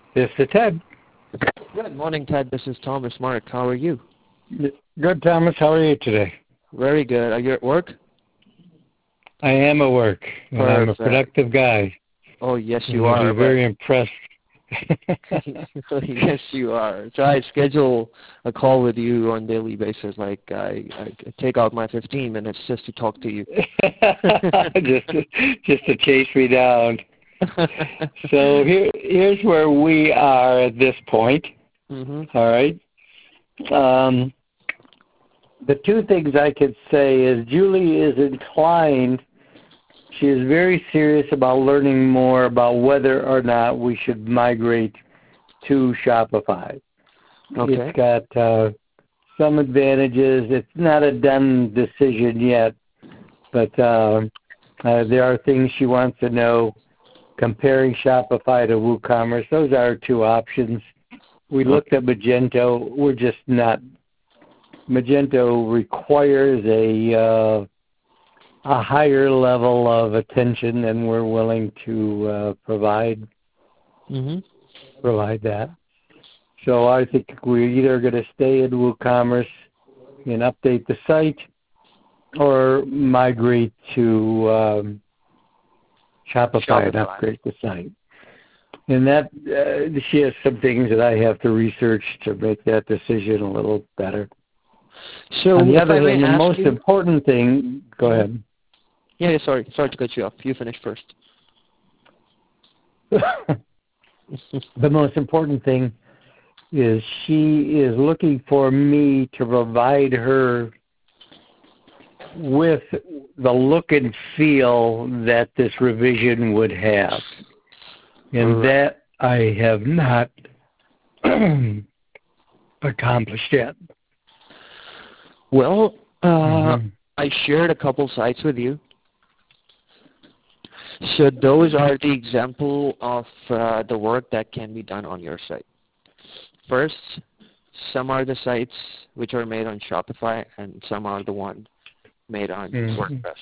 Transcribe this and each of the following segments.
This is Ted. Good morning, Ted. This is Thomas Mark. How are you? Good, Thomas. How are you today? Very good. Are you at work? I am at work, and I'm a productive guy. Oh, yes, you are. You'll be very impressed. Yes, you are. So I schedule a call with you on a daily basis. Like I take out my 15 minutes just to talk to you. just to chase me down. So here's where we are at this point. Mm-hmm. All right. The two things I could say is Julie is inclined. She is very serious about learning more about whether or not we should migrate to Shopify. Okay. It's got some advantages. It's not a done decision yet, but there are things she wants to know. Comparing Shopify to WooCommerce, those are our two options. We looked at Magento. We're just not. Magento requires a higher level of attention than we're willing to provide that. So I think we're either going to stay in WooCommerce and update the site or migrate to Shopify and upgrade the site. And that she has some things that I have to research to make that decision a little better. So on the other hand, the most important thing, go ahead. Yeah, sorry to cut you off. You finish first. The most important thing is she is looking for me to provide her with the look and feel that this revision would have. And that I have not accomplished yet. Well, I shared a couple sites with you. So those are the example of the work that can be done on your site. First, some are the sites which are made on Shopify, and some are the one made on WordPress.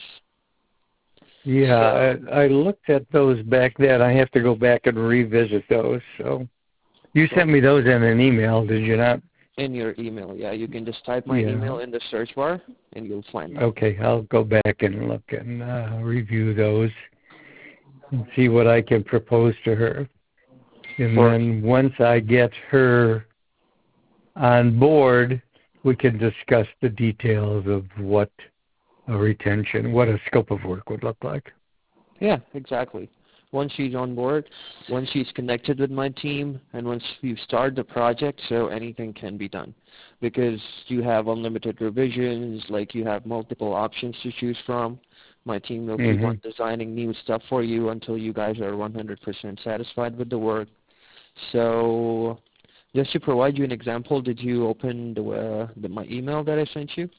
Yeah, so, I looked at those back then. I have to go back and revisit those. So you sent me those in an email, did you not? In your email, yeah. You can just type my email in the search bar, and you'll find it. Okay, I'll go back and look and review those and see what I can propose to her. And then once I get her on board, we can discuss the details of what what a scope of work would look like. Yeah, exactly. Once she's on board, once she's connected with my team, and once you start the project, so anything can be done. Because you have unlimited revisions, like you have multiple options to choose from. My team will keep on designing new stuff for you until you guys are 100% satisfied with the work. So just to provide you an example, did you open my email that I sent you?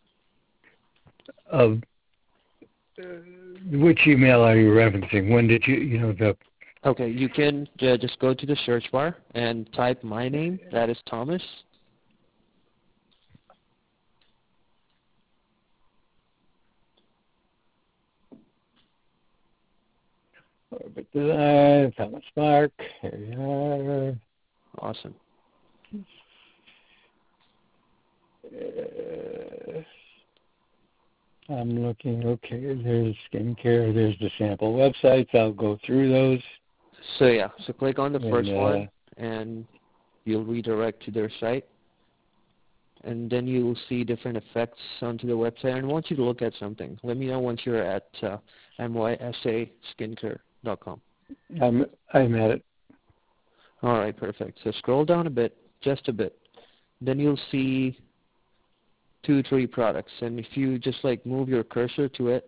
Which email are you referencing? When did you, Okay, you can just go to the search bar and type my name. That is Thomas. Thomas Mark. Here you are. Awesome. I'm looking. Okay, there's skincare. There's the sample websites. I'll go through those. So click on the first one, and you'll redirect to their site. And then you'll see different effects onto the website. And I want you to look at something. Let me know once you're at mysaskincare.com. I'm at it. All right, perfect. So scroll down a bit, just a bit. Then you'll see 2-3 products. And if you just move your cursor to it.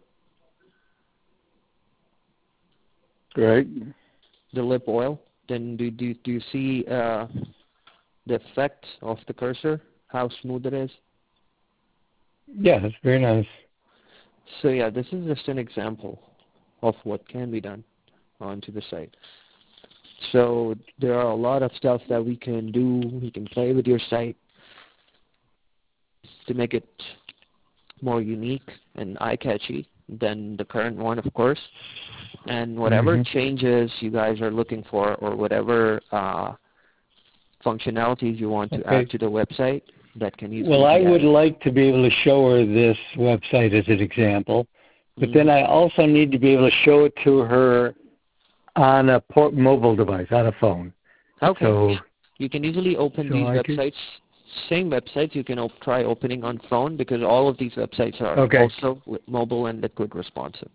Great. The lip oil. Then do you see the effect of the cursor? How smooth it is? Yeah, it's very nice. So this is just an example of what can be done onto the site. So there are a lot of stuff that we can do. We can play with your site to make it more unique and eye-catchy. than the current one, of course. And whatever changes you guys are looking for, or whatever functionalities you want to add to the website, that can easily Well, I be would added. like to be able to show her this website as an example, but then I also need to be able to show it to her on a mobile device, on a phone. Okay. So you can easily open these websites. Same websites you can try opening on phone, because all of these websites are also mobile and liquid responsive.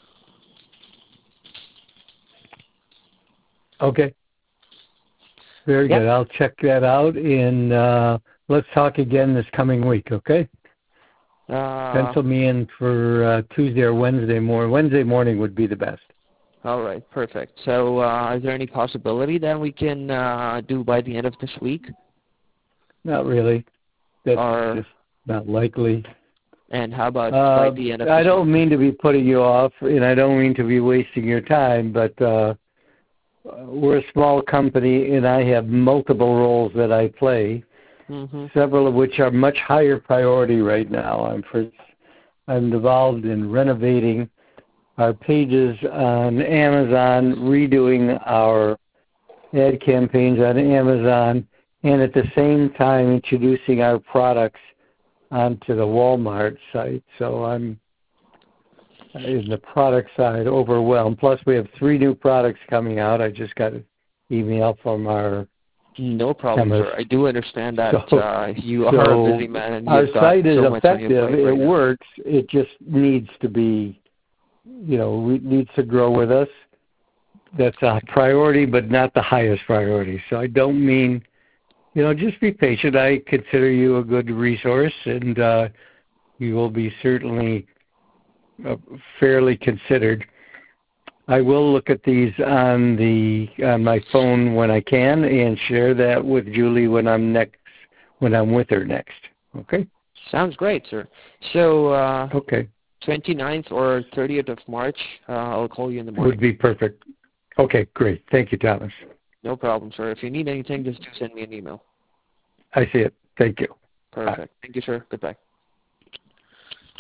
Okay. Very good. I'll check that out, and let's talk again this coming week, okay? Pencil me in for Tuesday or Wednesday morning. Wednesday morning would be the best. All right, perfect. So is there any possibility that we can do by the end of this week? Not really. That's just not likely. And how about by the end of this I don't week? mean to be putting you off, and I don't mean to be wasting your time, but we're a small company, and I have multiple roles that I play, several of which are much higher priority right now. I'm involved in renovating our pages on Amazon, redoing our ad campaigns on Amazon, and at the same time introducing our products onto the Walmart site. So I'm, in the product side, overwhelmed. Plus, we have 3 new products coming out. I just got an email from our No problem, chemist. sir. I do understand that you are a busy man, and our you've got site is so much on your effective. plate right It now. works. It just needs to be, it needs to grow with us. That's a priority, but not the highest priority. So I don't mean, just be patient. I consider you a good resource, and you will be certainly fairly considered. I will look at these on my phone when I can, and share that with Julie when I'm with her next. Okay? Sounds great, sir. So okay. 29th or 30th of March, I'll call you in the morning. Would be perfect. Okay, great. Thank you, Thomas. No problem, sir. If you need anything, just send me an email. I see it. Thank you. Perfect. Thank you, sir. Goodbye.